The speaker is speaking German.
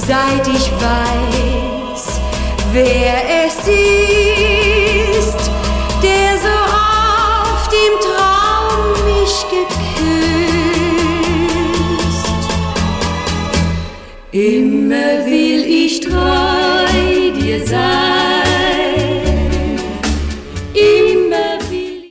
seit ich weiß, wer es ist, der so oft im Traum mich geküsst. Immer will ich treu dir sein.